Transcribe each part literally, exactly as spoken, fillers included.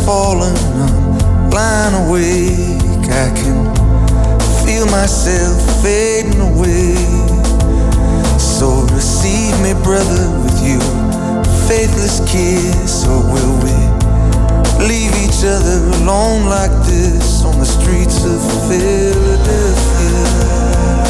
falling, I'm lying awake. I can feel myself fading away. So receive me, brother, with you faithless kiss, or will we leave each other alone like this on the streets of Philadelphia?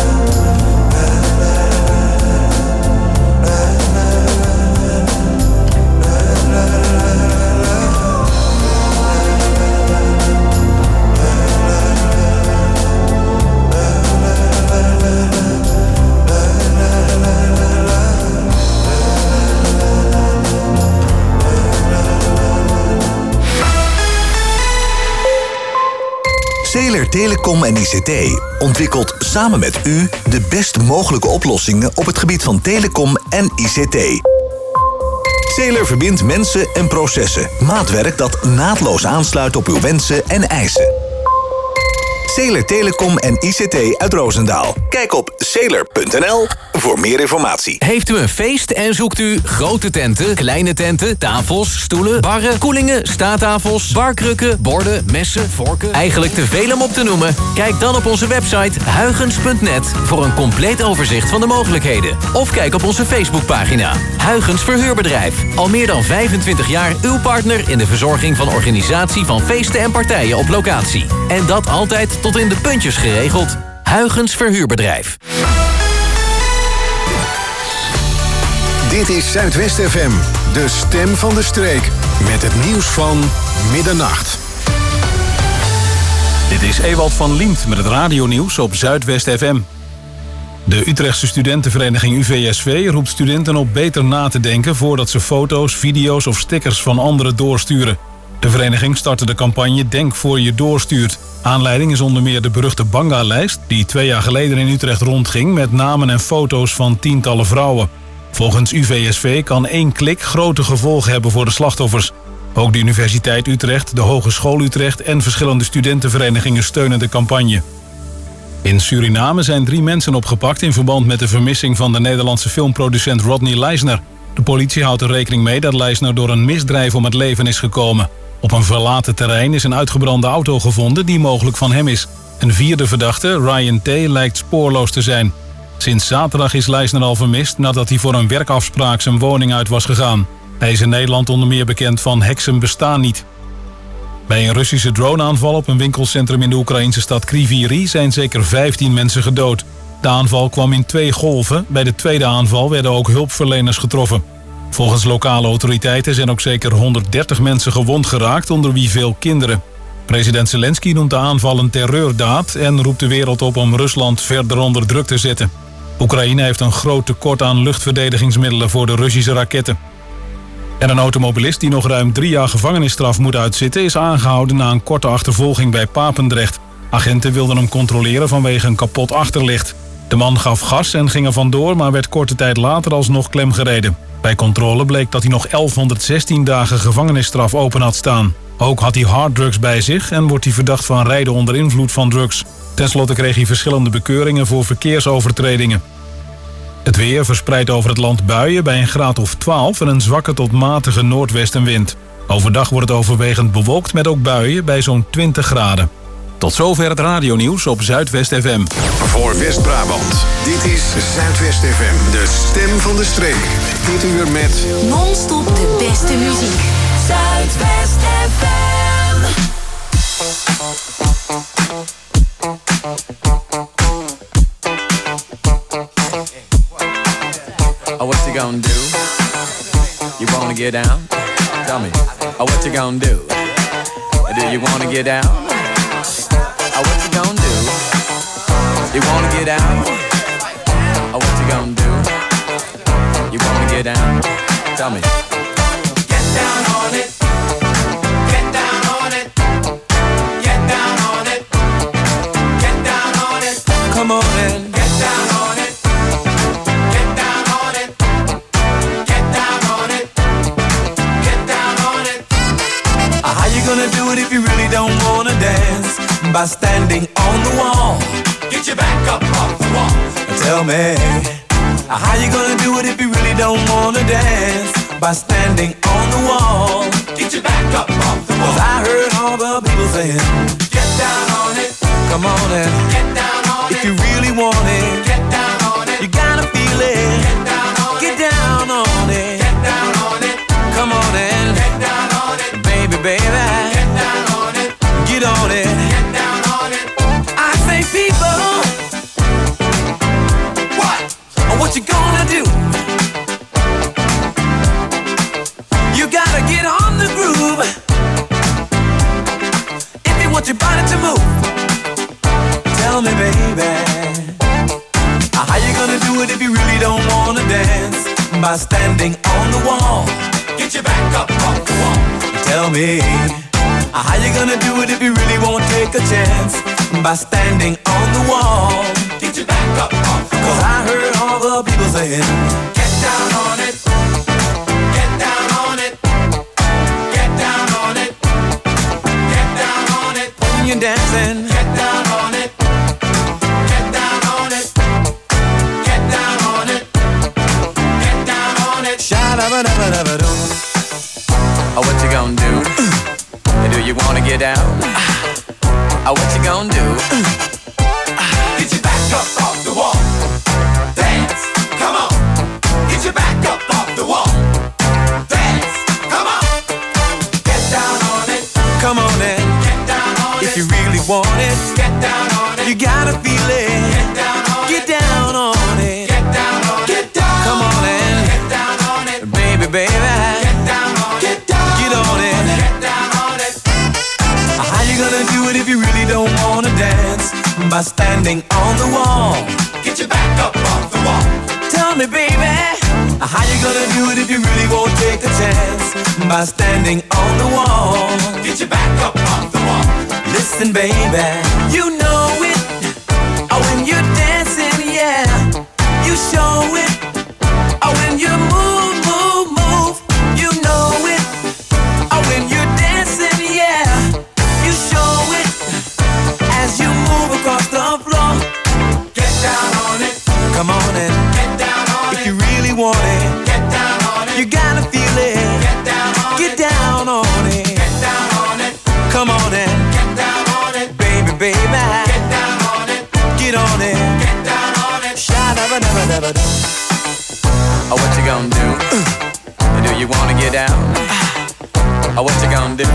Zeeler Telecom en I C T ontwikkelt samen met u de best mogelijke oplossingen op het gebied van telecom en I C T. Zeeler verbindt mensen en processen. Maatwerk dat naadloos aansluit op uw wensen en eisen. Zeeler Telecom en I C T uit Roosendaal. Kijk op zeeler punt n l voor meer informatie. Heeft u een feest en zoekt u grote tenten, kleine tenten, tafels, stoelen, barren, koelingen, staattafels, barkrukken, borden, messen, vorken? Eigenlijk te veel om op te noemen? Kijk dan op onze website huygens punt net voor een compleet overzicht van de mogelijkheden. Of kijk op onze Facebookpagina. Huygens Verhuurbedrijf. Al meer dan vijfentwintig jaar uw partner in de verzorging van organisatie van feesten en partijen op locatie. En dat altijd tot in de puntjes geregeld. Huygens Verhuurbedrijf. Dit is Zuidwest F M, de stem van de streek. Met het nieuws van middernacht. Dit is Ewald van Liemt met het radionieuws op Zuidwest F M. De Utrechtse studentenvereniging U V S V roept studenten op beter na te denken voordat ze foto's, video's of stickers van anderen doorsturen. De vereniging startte de campagne Denk voor je doorstuurt. Aanleiding is onder meer de beruchte Banga-lijst die twee jaar geleden in Utrecht rondging met namen en foto's van tientallen vrouwen. Volgens U V S V kan één klik grote gevolgen hebben voor de slachtoffers. Ook de Universiteit Utrecht, de Hogeschool Utrecht en verschillende studentenverenigingen steunen de campagne. In Suriname zijn drie mensen opgepakt in verband met de vermissing van de Nederlandse filmproducent Rodney Leisner. De politie houdt er rekening mee dat Leisner door een misdrijf om het leven is gekomen. Op een verlaten terrein is een uitgebrande auto gevonden die mogelijk van hem is. Een vierde verdachte, Ryan T., lijkt spoorloos te zijn. Sinds zaterdag is Leisner al vermist nadat hij voor een werkafspraak zijn woning uit was gegaan. Hij is in Nederland onder meer bekend van Heksen bestaan niet. Bij een Russische droneaanval op een winkelcentrum in de Oekraïnse stad Kryvyi Rih zijn zeker vijftien mensen gedood. De aanval kwam in twee golven. Bij de tweede aanval werden ook hulpverleners getroffen. Volgens lokale autoriteiten zijn ook zeker honderddertig mensen gewond geraakt, onder wie veel kinderen. President Zelensky noemt de aanval een terreurdaad en roept de wereld op om Rusland verder onder druk te zetten. Oekraïne heeft een groot tekort aan luchtverdedigingsmiddelen voor de Russische raketten. En een automobilist die nog ruim drie jaar gevangenisstraf moet uitzitten is aangehouden na een korte achtervolging bij Papendrecht. Agenten wilden hem controleren vanwege een kapot achterlicht. De man gaf gas en ging er vandoor, maar werd korte tijd later alsnog klemgereden. Bij controle bleek dat hij nog elfhonderdzestien dagen gevangenisstraf open had staan. Ook had hij harddrugs bij zich en wordt hij verdacht van rijden onder invloed van drugs. Ten slotte kreeg hij verschillende bekeuringen voor verkeersovertredingen. Het weer verspreidt over het land buien bij een graad of twaalf en een zwakke tot matige noordwestenwind. Overdag wordt het overwegend bewolkt met ook buien bij zo'n twintig graden. Tot zover het radionieuws op Zuidwest F M. Voor West-Brabant, dit is Zuidwest F M, de stem van de streek. Dit uur met non-stop de beste muziek. Zuidwest F M. Oh, what you gonna do? You wanna get down? Tell me. Oh, what you gonna do? Do you wanna get down? Oh, what you gonna do? You wanna get down? Oh, what you gonna do? You wanna get down? Tell me. Get down on it. Get down on it. Get down on it. Get down on it. Come on in. Get down on it. Get down on it. Get down on it. Get down on it. How you gonna do it if you really don't wanna dance? By standing on the wall. Get your back up off the wall. Tell me, how you gonna do it if you really don't wanna dance? By standing on the wall. Get Get your back up off the wall. 'Cause I heard all the people saying, get down on it. Come on and get down on it. If you really want it, get down on it. You gotta feel it. Get down on it. Get down on it. Get down on it. Come on and get down on it. Baby, baby. Get down on it. Get on it. Get down on it. I say people, what? What you gonna do? You gotta get on the groove if you want your body to move. Tell me, baby, how you gonna do it if you really don't wanna dance? By standing on the wall. Get your back up off the wall. Tell me, how you gonna do it if you really won't take a chance? By standing on the wall. Get your back up off the wall. 'Cause I heard all the people saying, get down on it. Get down on it. Get down on it. Get down on it. When you're dancing, get down on it. Get down on it. Get down on it. Get down on it. Sha-da-ba-da-ba-da-ba-doo. Oh, what you gonna do? Do you wanna get down? Oh, what you gonna do? Get your back up off the wall. Dance, come on. Get your back up off the wall. Dance, come on. Get down on it. Come on and get down on it. If you really want it, get down on it. You gotta feel it. Get down on it. Get down on it. Get down on it. Get down. Come on and get down on it. Baby, baby. Get down on it. Get down. Get on it. Get down on it. How you gonna do it if you really don't wanna dance? By standing on the wall. Get your back up off the wall. Tell me, baby, how you gonna do it if you really won't take a chance? By standing on the wall. Get your back up off the wall. Listen, baby, you know it. Oh, when you're dancing, yeah, you show it. Oh, when you move, move, move, you know it. Oh, when you're dancing, yeah, you show it. As you move across the floor, get down on it. Come on and get down on it. If you really want it, get down on it. You gotta feel it. Get down on it. Get down on it. Get down on it. Come on and get down on it. Baby, baby. Get down on it. Get on it. Get down on it. Sha-da-ba-da-ba-da-ba-da. Oh, what you gonna do? Do you wanna get down? Oh, what you gonna do?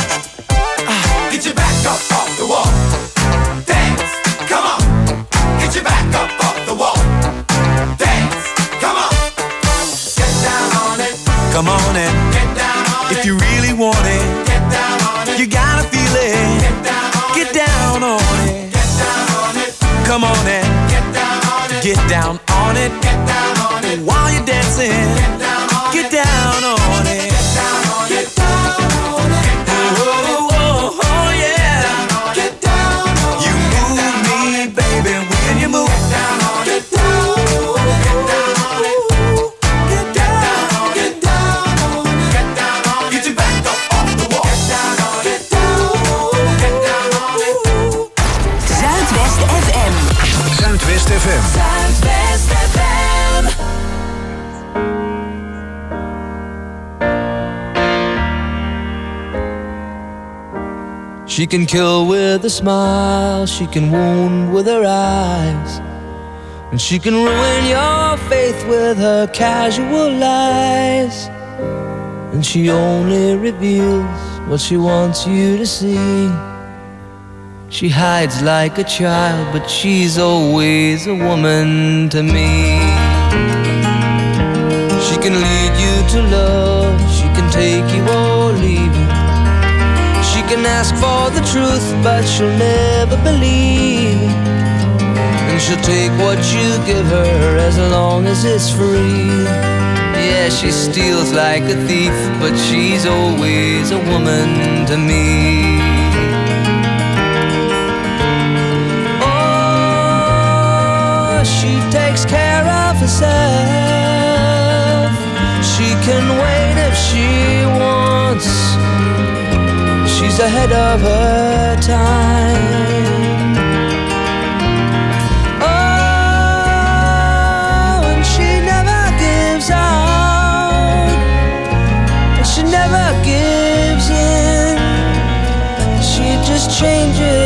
Get your back up off the wall. Dance, come on. Get your back up off the wall. Dance, come on. Get down on it. Come on and get down on it. If you really want it, get down on it. You gotta feel it. Get down on it. Get down on it. Get down on it. Come on and get down on it. Get down on it. Get down on it. While you're dancing, get down on it. Get down on it. Get down on it. Get down on it. Oh, oh, oh, yeah. Get down on it. You move me, baby, when you move. Get down on it. Get down on it. Get down on it. Get down on it. Get down on it. Get down on it. Get your back up off the wall. Get down on it. Get down on it. Get down on it. Zuidwest F M. Zuidwest F M. Zuidwest F M. She can kill with a smile, she can wound with her eyes, and she can ruin your faith with her casual lies. And she only reveals what she wants you to see. She hides like a child, but she's always a woman to me. She can lead you to love, she can take you or leave you. She can ask for the truth, but she'll never believe. And she'll take what you give her as long as it's free. Yeah, she steals like a thief, but she's always a woman to me. Oh, she takes care of herself. She can wait if she wants. She's ahead of her time. Oh, and she never gives out. And she never gives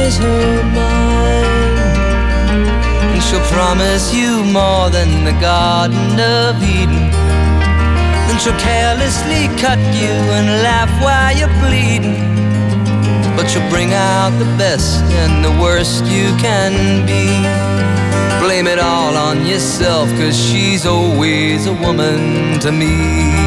changes her mind, and she'll promise you more than the Garden of Eden. Then she'll carelessly cut you and laugh while you're bleeding, but she'll bring out the best and the worst you can be. Blame it all on yourself, 'cause she's always a woman to me.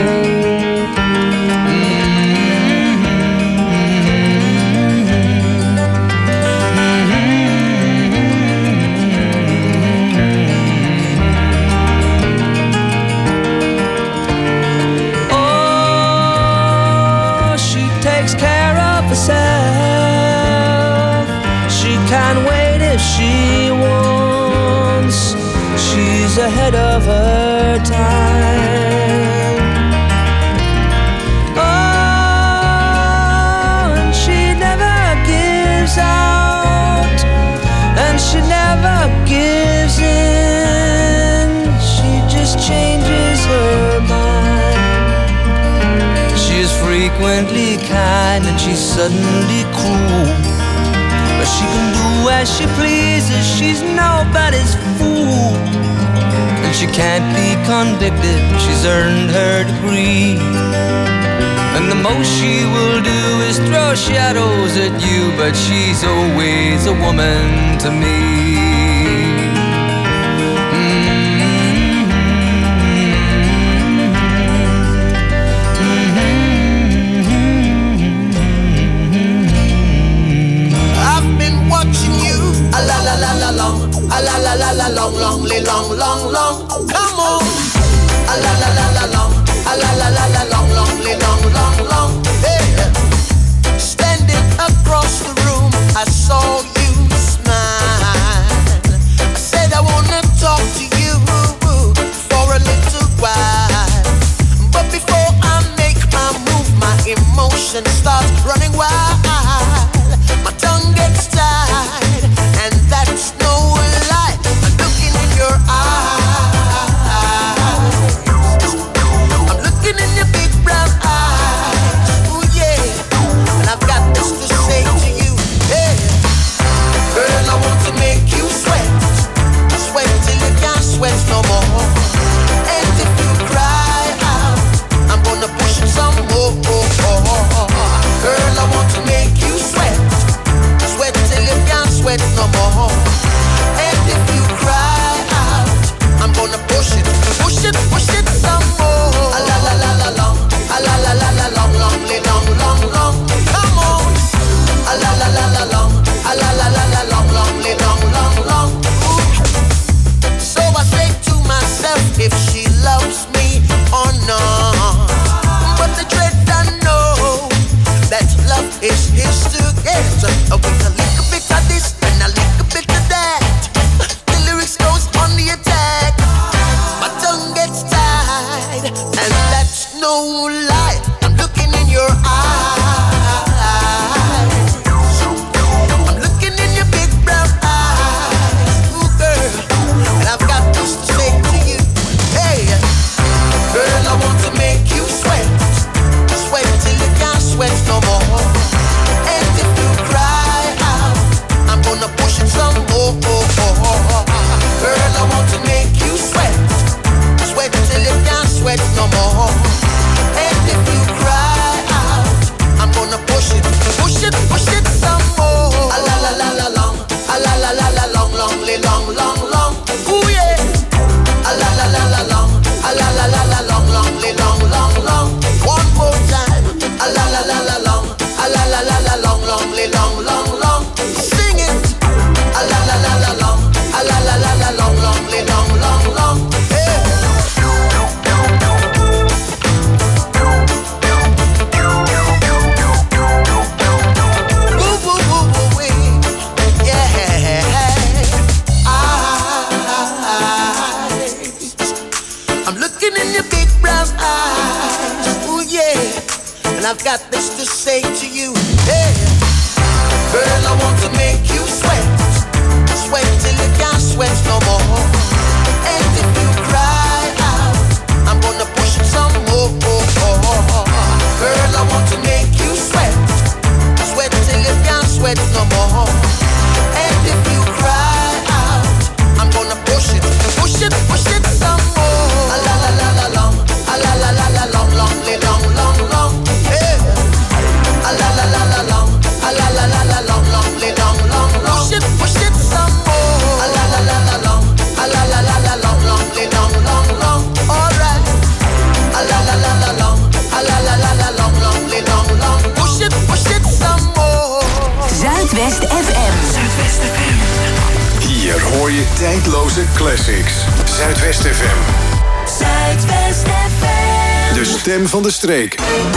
She wants, she's ahead of her time. Oh, and she never gives out, and she never gives in. She just changes her mind. She is frequently kind and she's suddenly cruel, but she can do as she pleases, she's nobody's fool. And she can't be convicted, she's earned her degree. And the most she will do is throw shadows at you, but she's always a woman to me. A la la la la long, a la la la la long, long, long, long, long. Come on. A la la la la long, a la la la la long, long, long, long, long. Hey. Standing across the room, I saw you smile. I said I wanna talk to you for a little while, but before I make my move, my emotions start running wild. My tongue gets tied, and that's no lie. I'm looking in your eyes. I'm looking in your big brown eyes. Ooh yeah, and I've got this to say to you. Hey, girl, I want to make you sweat, sweat till you can't sweat no more. And if you cry out, I'm gonna push it some more. Girl, I want to make you sweat, sweat till you can't sweat no more. And if you cry out, I'm gonna push it, push it, push it some more. A la la la la long, a la la la la long, long, long, long, long. Come on. A la la la la long, a la la la la long, long, long, long, long. Ooh. So I say to myself, if she loves me or not, but the dread I know that love is his to get. With a little bit of this and a little bit of that, the lyrics goes on the attack. My tongue gets tied, and that's no lie. I'm looking in your eyes. I'm looking in your big brown eyes. Ooh, girl, and I've got this to say to you. Hey, girl, I want to make you sweat, sweat till you can't sweat no more. And if you cry out, I'm gonna push it some more. Girl, I want to make you sweat, sweat till you can't sweat no more. And if you cry out, I'm gonna push it, push it, push it some more. A la la la la long, a la la la la long, long, long, long, long. Ooh yeah. A la la la la long, a la la la la long, long, long, long, long. One more time. A la la la la long, a la la la la long, long, long, long, long. Sing it. A la la la la long, a la la la la long, long, long, long, long. Hey. Woo woo woo woo wee. Yeah. Eyes. I'm looking in your big brown eyes. Ooh yeah. And I've got this to say to you. Hey, girl, I want to make you sweat, sweat till you can't sweat no more. And if you cry out, I'm gonna push it some more. Girl, I want to make you sweat, sweat till you can't sweat no more. Tijdloze classics. Zuidwest F M. Zuidwest F M. De stem van de streek.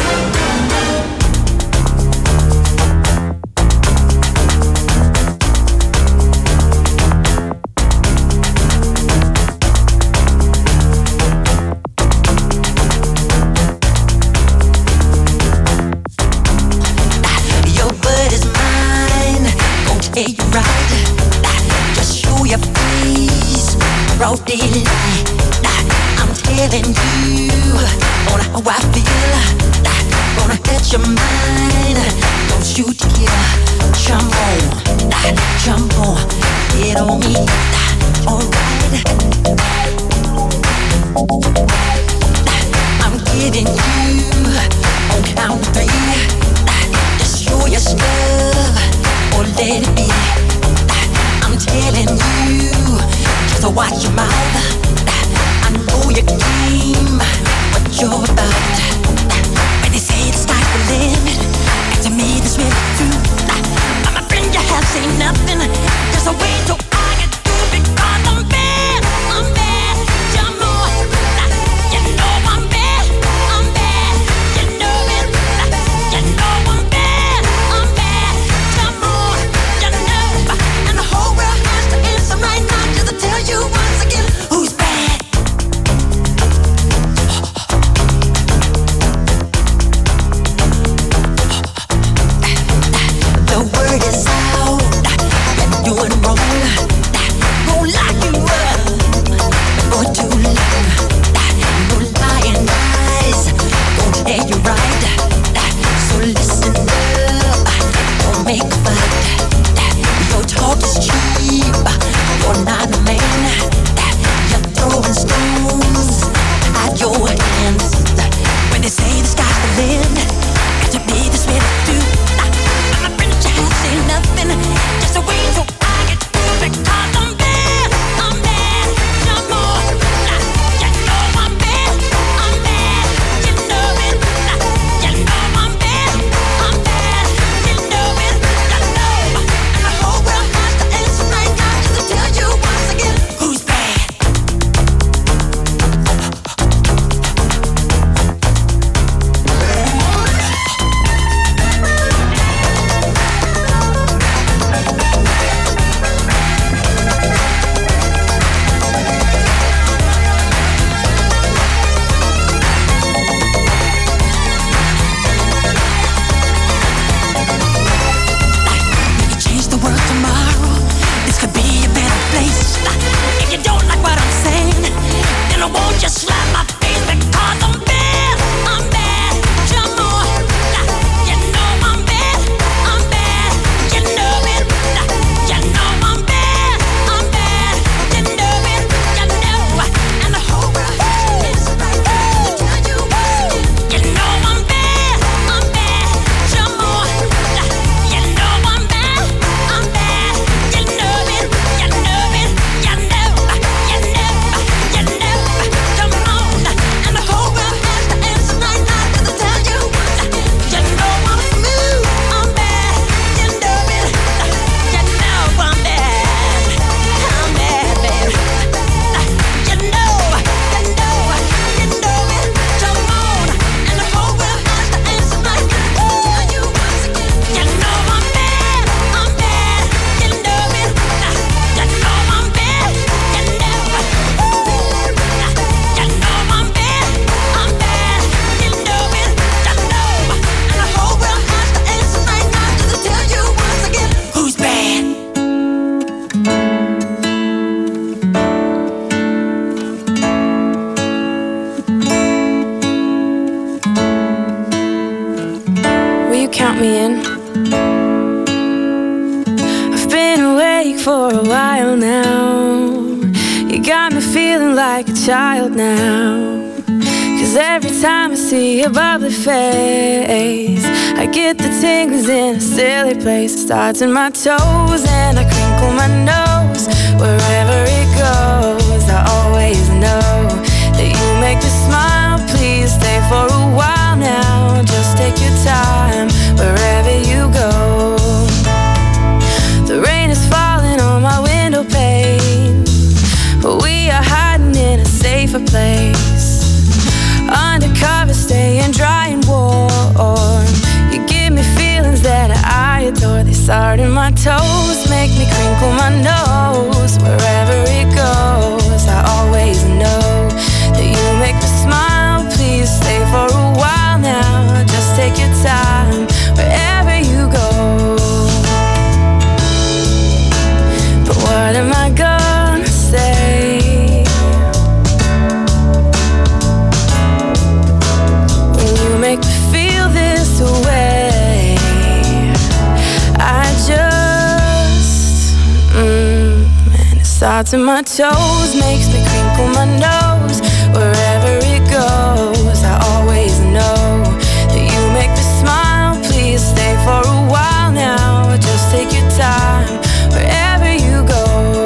Broad daylight, I'm telling you on how I feel. Gonna hit your mind, don't you dare jump on, jump on, get on me, alright. I'm giving you on count three. Just show your stuff or let it be. I'm telling you. So watch your mouth. I know your game, what you're about. When they say the sky's the limit, and to me this really true. I'm a friend, you have seen nothing. Just a way to I get through because I'm bad, I'm bad. You know, you know I'm bad, I'm bad. You know it, you know I'm bad, I'm bad. You know, you know, and the whole world has to answer right now. Tell you once again who's bad. The word is out, you're doing wrong. Won't lock you up for too long. No lying eyes, won't tell you right. So listen up, don't make a fight. Your talk is cheap, you're not a man. You're throwing stones at your hands. When they say the sky's the limit, got to be this way to do. I'm a friend, you have seen nothing. Just a way to I get through because I'm bad, I'm bad. No more, you know I'm bad, I'm bad. You know it, you know I'm bad, I'm bad. You know it, you know. And the whole world has to answer right now just to tell you once again who's bad. Just slap my face because I'm bad, I'm bad. You know, you know I'm bad, I'm bad. You know it, you know I'm bad, I'm bad. You know it, you know, and the whole world is right there to tell you once again. You know I'm bad, I'm bad. You know, you know I'm bad, I'm bad. You know it, you know it, you know, you know, you know. Come on, and the whole world has to answer right now to tell you you know I'm smooth, I'm bad, you know it, you know I'm bad, I'm bad, baby. You know, you know, you know it. Come on, and the whole world has to answer right now to tell you once again. You know I'm bad, I'm bad, you know it, you know I'm bad, you know. You know I'm bad, I'm bad. You know it, you know. And the whole world has to answer right now just to tell you once again who's bad. Will you count me in? I've been awake for a while now. You got me feeling like a child now. Cause every time I see your bubbly face, I get the tingles in a silly place. It starts in my toes and I crinkle my nose. Wherever it goes, I always know that you make me smile. Please stay for a while now. Just take your time wherever you go. The rain is falling on my window pane. starts in my toes, makes me crinkle my nose. Wherever it goes, I always know that you make me smile. Please stay for a while now, just take your time wherever you go.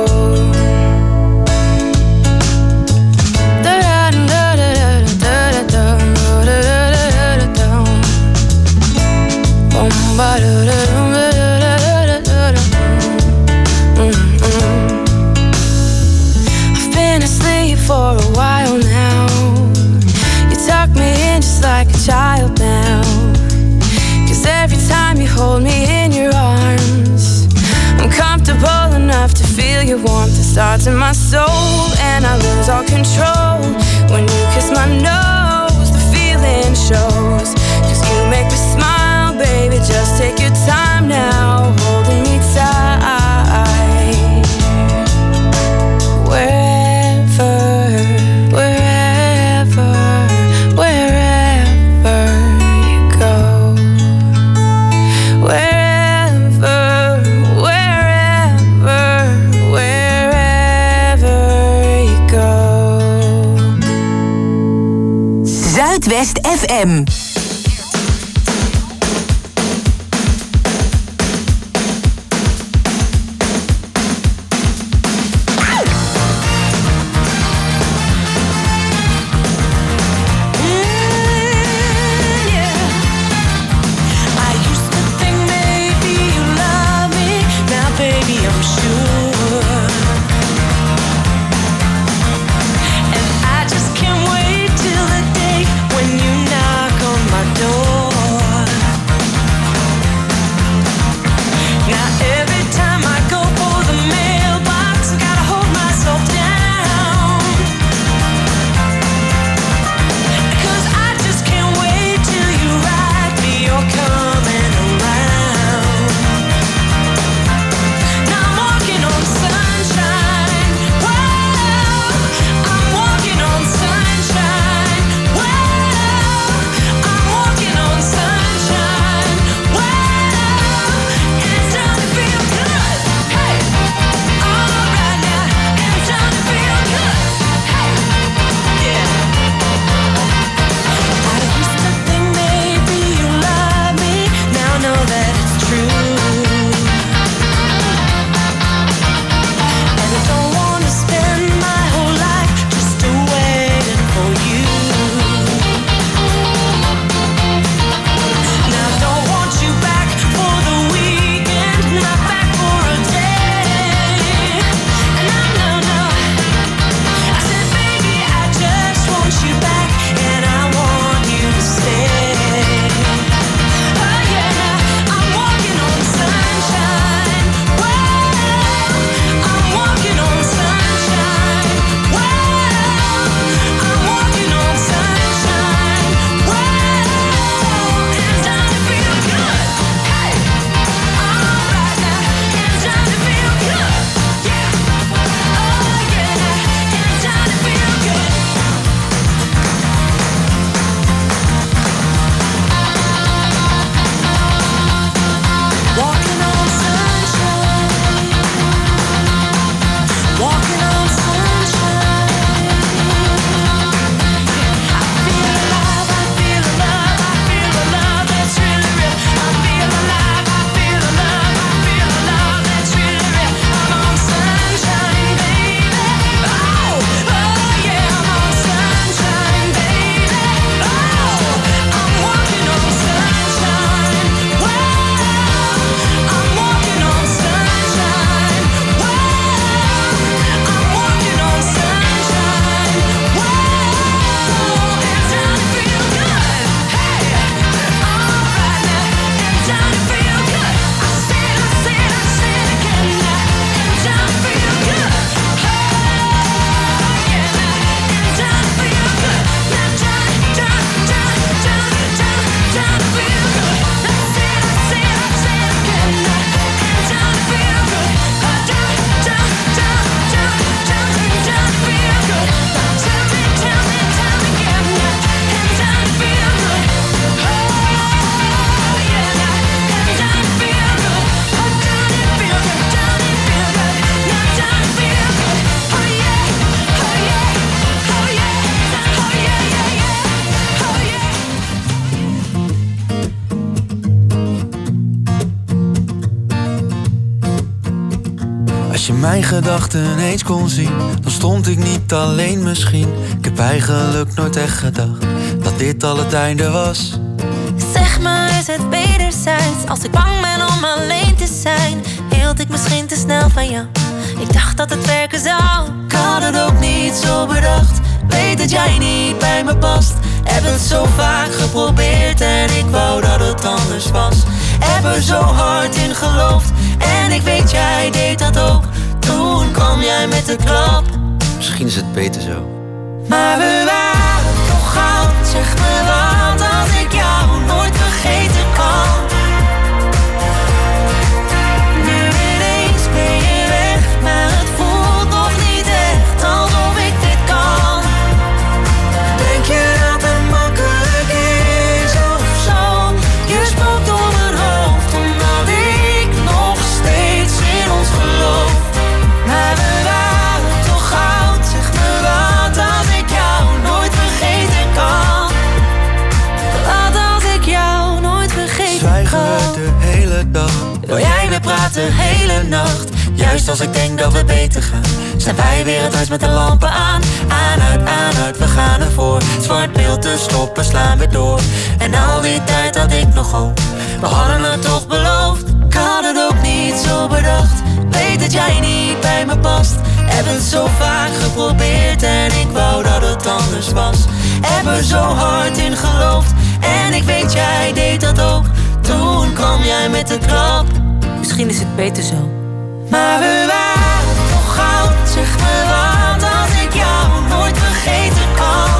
I've been asleep for a while now. You tuck me in just like a child now. 'Cause every time you hold me in your arms, I'm comfortable enough to feel your warmth. It starts in my soul and I lose all control. When you kiss my nose, the feeling shows. 'Cause you make me smile, baby, just take your time now, holding me tight. Wherever, wherever, wherever you go. Wherever, wherever, wherever you go. Zuidwest F M. And I just can't wait till the day when you knock on my Als je mijn gedachten eens kon zien, dan stond ik niet alleen misschien. Ik heb eigenlijk nooit echt gedacht dat dit al het einde was. Zeg maar, is het wederzijds? Als ik bang ben om alleen te zijn, hield ik misschien te snel van jou. Ik dacht dat het werken zou. Ik had het ook niet zo bedacht. Weet dat jij niet bij me past. Heb het zo vaak geprobeerd en ik wou dat het anders was. Heb er zo hard in geloofd en ik weet jij deed dat ook. Toen kwam jij met de klap. Misschien is het beter zo. Maar we waren toch goud. Zeg me wat als ik jou nooit vergeten kan. Nu ineens ben je weg, maar het voelt nog niet echt alsof ik dit kan. Denk je dat het makkelijk is of zo? Je spookt door mijn hoofd omdat ik nog steeds in ons geloof. Maar we waren toch goud. Zeg me wat als ik jou nooit vergeten kan. Wat als ik jou nooit vergeten Zwijgen kan. Zwijgen we de hele dag. Wil jij weer praten de hele nacht? Juist als ik denk dat we beter gaan, zijn wij weer het huis met de lampen aan. Aan, uit, aan, uit, we gaan ervoor. Zwart beeld te stoppen, slaan we door. En al die tijd had ik nog hoop. We hadden het toch beloofd. Ik had het ook niet zo bedacht. Weet dat jij niet bij me past. Heb het zo vaak geprobeerd en ik wou dat het anders was. Heb er zo hard in geloofd en ik weet jij deed dat ook. Toen kwam jij met de klap. Misschien is het beter zo. Maar we waren toch goud. Zeg me wat als ik jou nooit vergeten kan.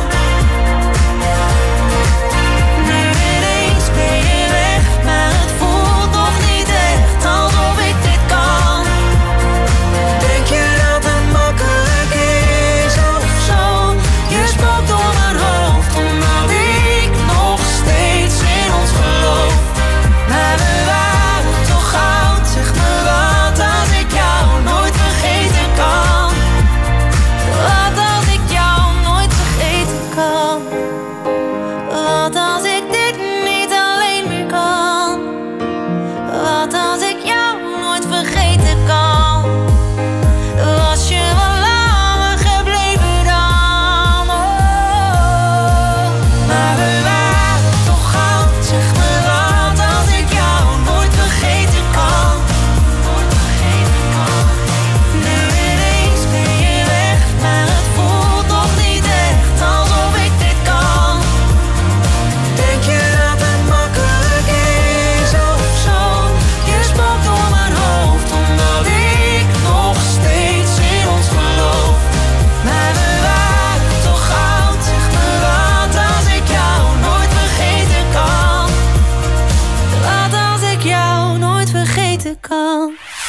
Nu ineens ben je weg, maar het voelt nog niet echt alsof ik dit kan. Denk je dat het makkelijk is of zo? Je spookt door mijn hoofd omdat ik nog steeds in ons geloof. Maar we waren toch goud. Zeg me wat als ik jou nooit vergeten kan. Wat als ik jou nooit vergeten kan. Wat als ik dit niet alleen meer kan. Wat als ik jou nooit vergeten kan. Was je wel langer gebleven dan. Oh. Maar we waren toch goud. Zeg me wat als ik jou nooit vergeten kan. Nooit vergeten kan. Nu ineens ben je weg, maar het voelt nog niet echt alsof ik dit kan. Denk je dat het makkelijk is of zo? Je spookt door mijn hoofd omdat ik nog steeds in ons geloof. Maar we waren toch goud. Zeg me wat als ik jou nooit vergeten kan. Wat als ik jou nooit vergeten kan.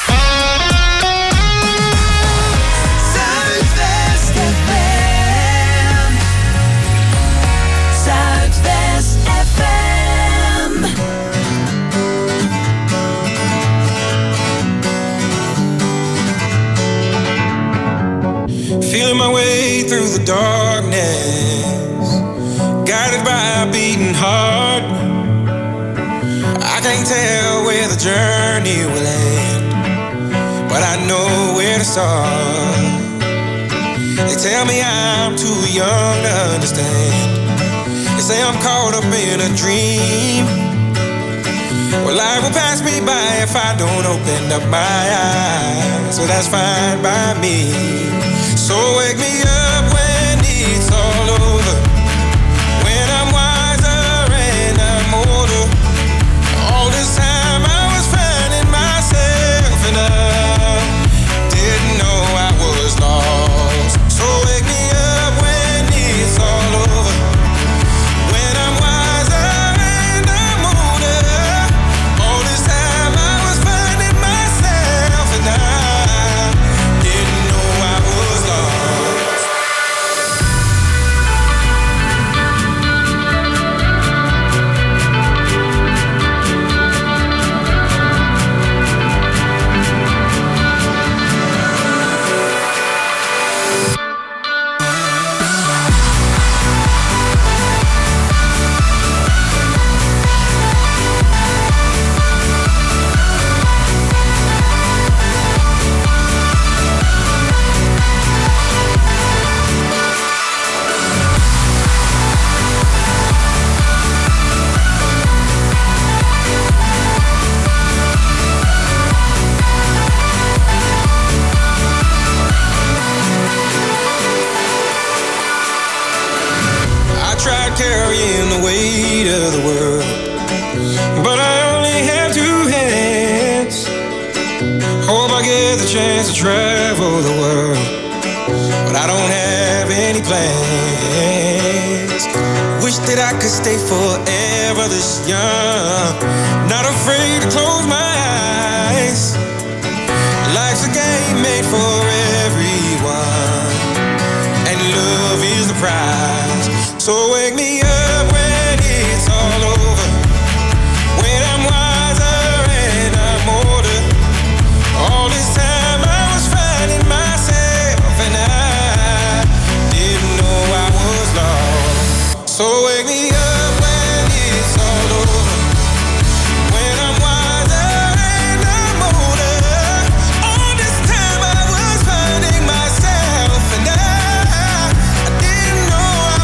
Zuidwest F M. Zuidwest F M. Feeling my way through the darkness, guided by a beating heart. I can't tell where the journey will end, but I know where to start. They tell me I'm too young to understand. They say I'm caught up in a dream. Well, life will pass me by if I don't open up my eyes. So that's fine by me. So wake me up when it's all over, when I'm wiser and I'm older. All this time I was finding myself and I didn't know I was lost. So wake me up when it's all over, when I'm wiser and I'm older. All this time I was finding myself and I didn't know I was lost. chance to travel the world, but I don't have any plans. Wish that I could stay forever this young, not afraid to close my eyes. Life's a game made for everyone, and love is the prize. So wake me up when it's all over, when I'm wiser and I'm older. All this time I was finding myself, and I didn't know I was lost. So wake me up when it's all over, when I'm wiser and I'm older. All this time I was finding myself, and I, I didn't know I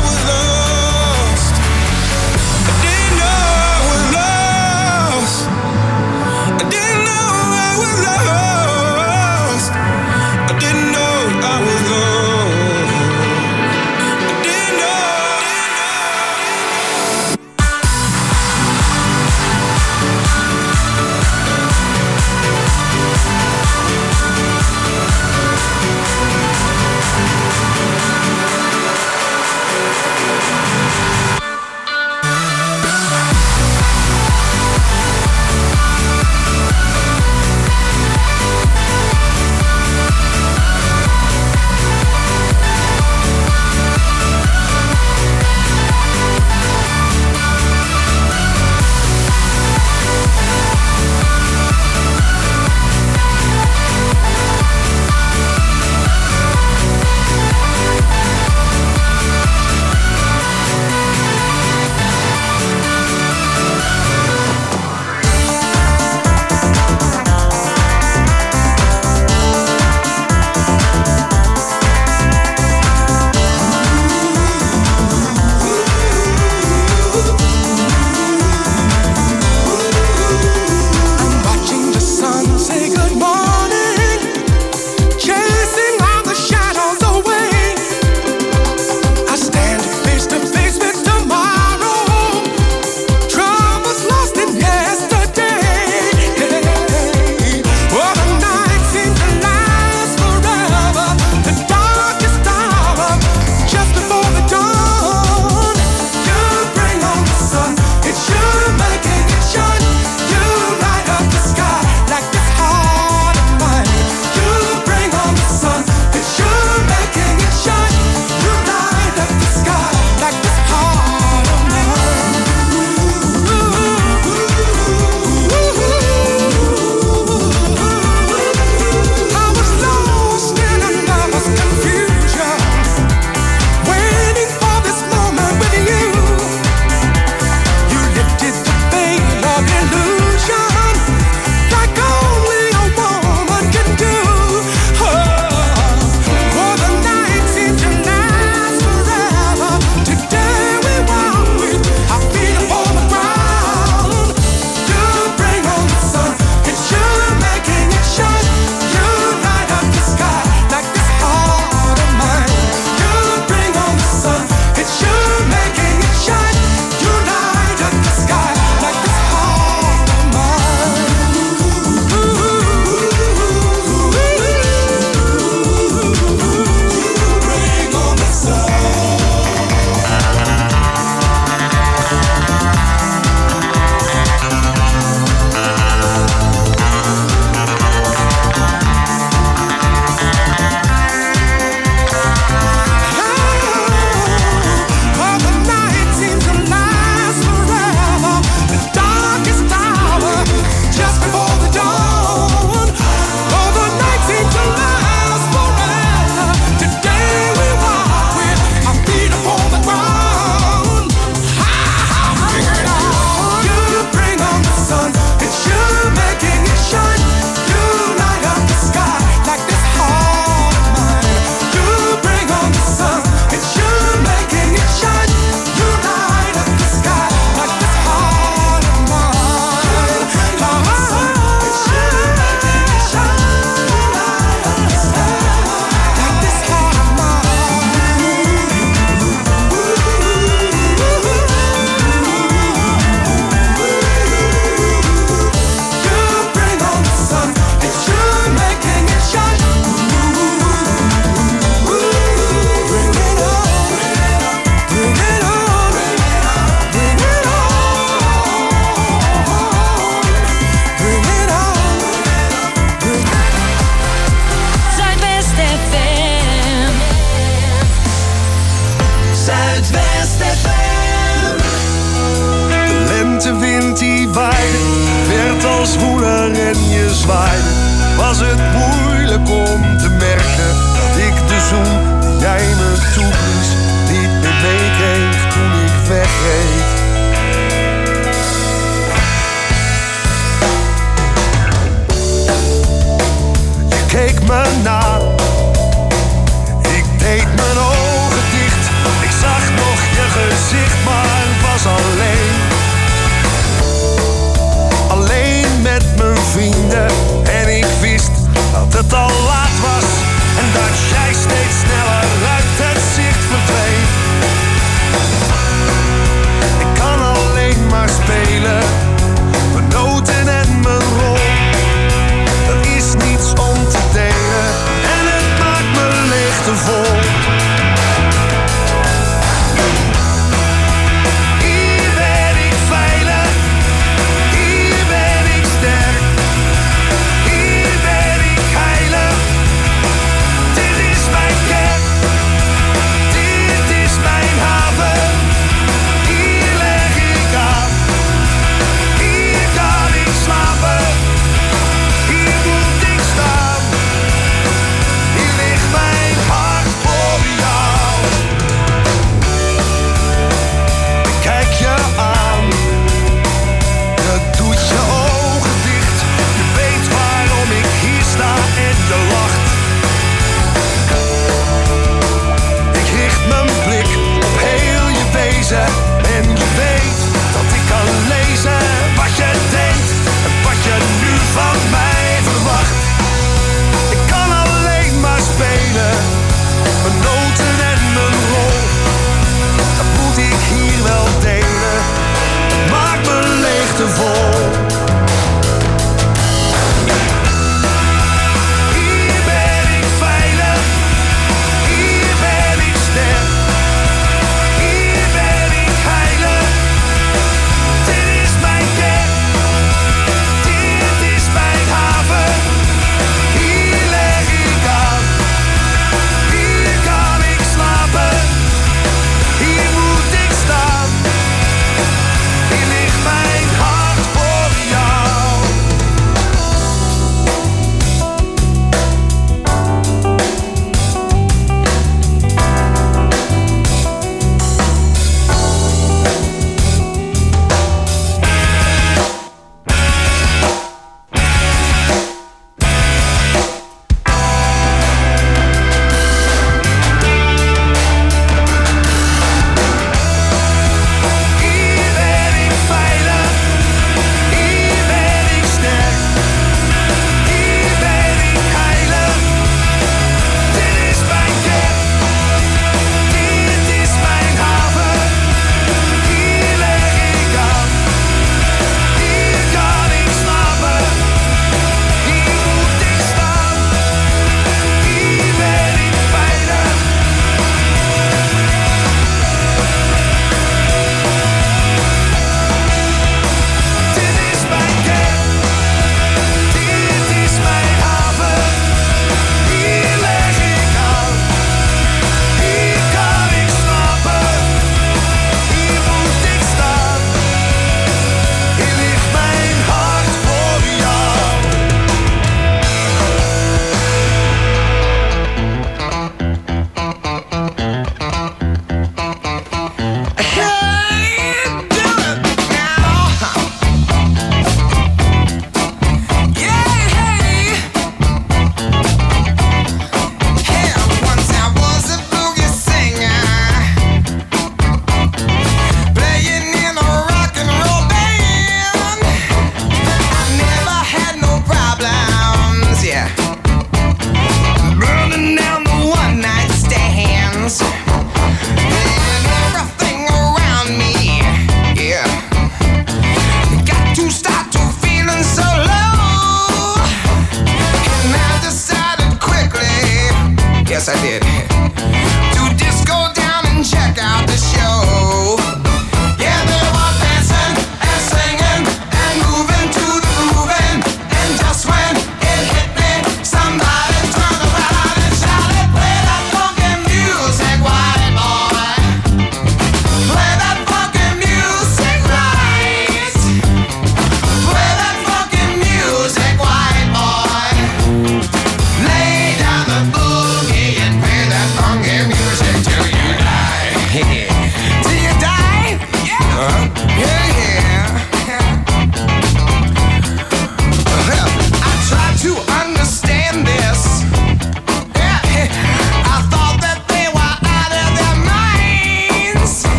de wind die waaide, werd als woeler en je zwaaide. Was het moeilijk om te merken dat ik de zoen die jij me toeblies niet meer meekreeg toen ik wegreed. Je keek me na, ik deed mijn ogen dicht. Ik zag nog je gezicht, maar was alleen. Alleen met mijn vrienden en ik wist dat het al laat was en dat jij steeds sneller uit het zicht verdween. Ik kan alleen maar spelen, mijn noten en mijn rol. Er is niets om te delen en het maakt me leegtevol. En je weet dat ik kan lezen wat je denkt en wat je nu van mij verwacht. Ik kan alleen maar spelen, mijn noten en mijn rol. Dat moet ik hier wel delen, het maakt me leegtevol. Hier ben ik veilig, hier ben ik sterk.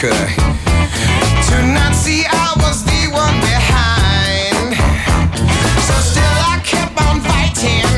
could I? To not see I was the one behind. So still I kept on fighting.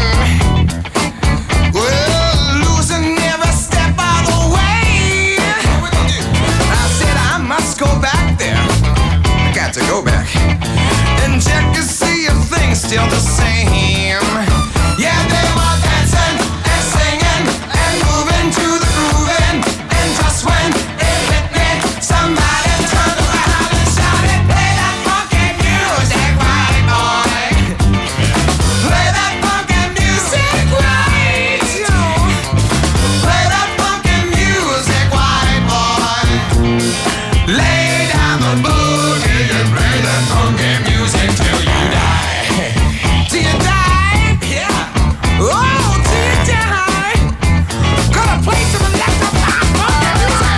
Well, losing every step of the way. I said I must go back there. I got to go back and check to see if things still the same. Yeah, they were dancing and singing and moving to the grooving. And just when it hit me, somebody turned around and shouted, play that funky music, right, boy. Play that funky music, right. Play that funky music, white boy. Lay down the boogie and play that funky music till you die. Till you die, yeah. Oh, till you die. Gonna play some electrified funky music.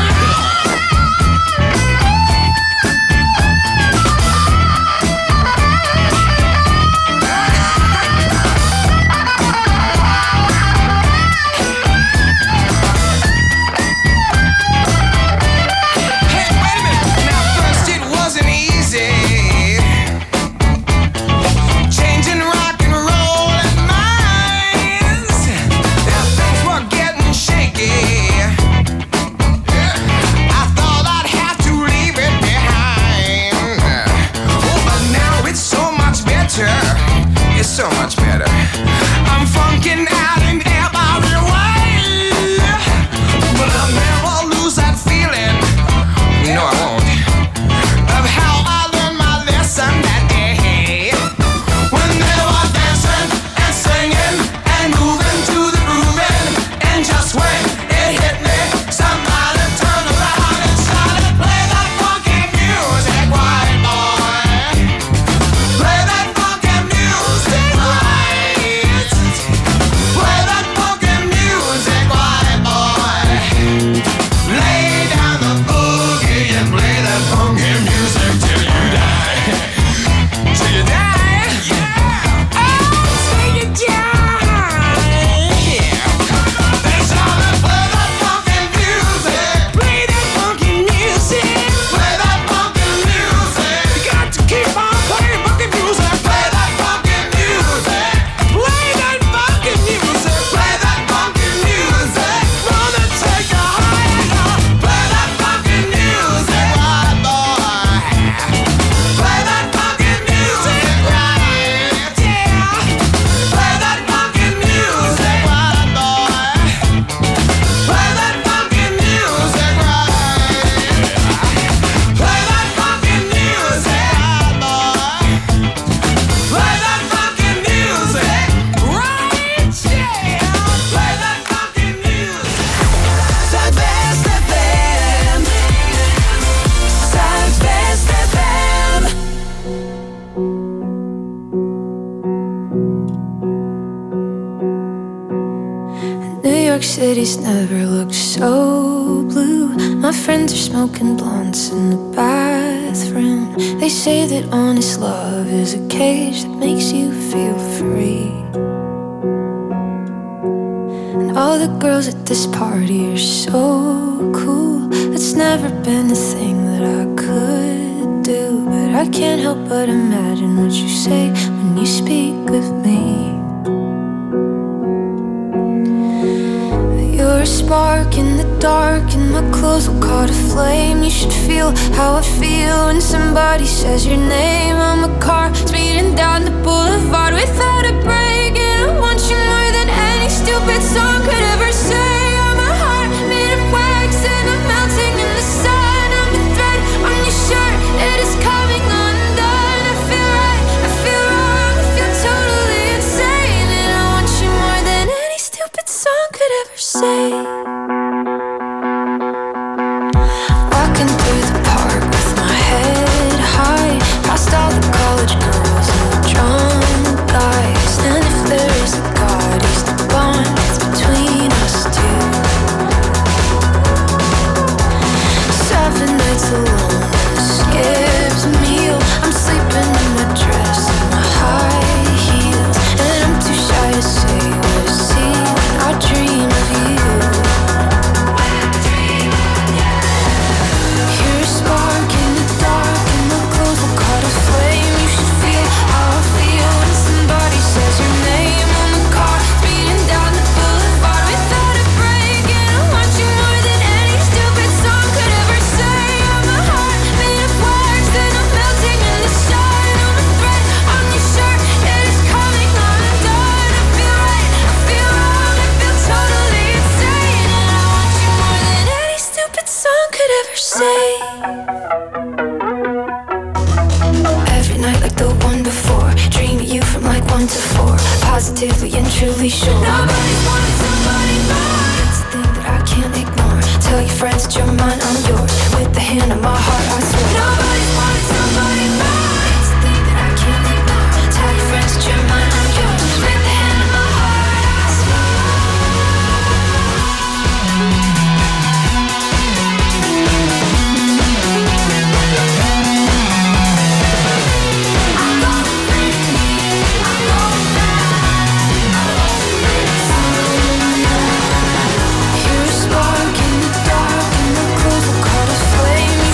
Hey, wait a minute. Now, first it wasn't easy. Changing rock and roll and minds. Yeah, things were getting shaky. I thought I'd have to leave it behind. Oh, but now it's so much better. It's so much better. I'm funking out in every way. But I'll never lose that feeling. No, I won't. Of how I learned my lesson that day. When they were dancing and singing and moving to the grooving. And just when it hit me, somebody turned around and started, play that funky music, white boy. Play that funky music, right. Play that funky music, white boy. Lay down the boogie and play that funky music till you die. Till you die, yeah. Oh, till you die, yeah. They shouted, play that funky music. Play that funky music. Play that funky music. You got to keep on playing funky music. Play that funky music. Play that funky music. Play that funky music. Wanna take a higher. Play that funky music, white boy. Play that funky music, right, yeah. Play that funky music, white boy. Play that funky music, right. Play that funky music, white boy. Play that funky music, right, yeah. Play that funky music. Zuidwest F M. Zuidwest F M. New York City's never looked so blue. My friends are smoking blunts in the bathroom. They say that honest love is a cage that makes you feel free. And all the girls at this party are so cool. It's never been a thing that I could do, but I can't help but imagine what you say when you speak of me. You're a spark in the dark, and my clothes will caught a flame. You should feel how I feel when somebody says your name. I'm a car speeding down the boulevard without a break, and I want you more than any stupid song could ever say. I'm a heart made of wax, and I'm melting in the sun. I'm a thread on your shirt, it is coming undone. I feel right, I feel wrong, I feel totally insane, and I want you more than any stupid song could ever say. Walking through the park with my head high, past all the college girls and the drunk guys. And if there is a God, he's the bond that's between us. say. Every night like the one before, dream of you from like one to four. Positively and truly sure nobody's wanting somebody more. It's a thing that I can't ignore. Tell your friends that you're mine, I'm yours. With the hand on my heart, I swear nobody's wanting somebody more. It's a thing that I can't ignore. Tell your friends that you're mine, I'm yours. With the hand on my heart, I swear. You're a spark in the dark, and the cold will caught a flame.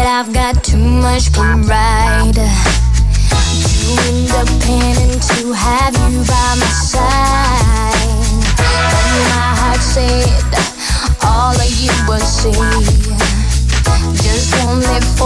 I've got too much pride, too independent to have you by my side. But my heart said all of you would see, just only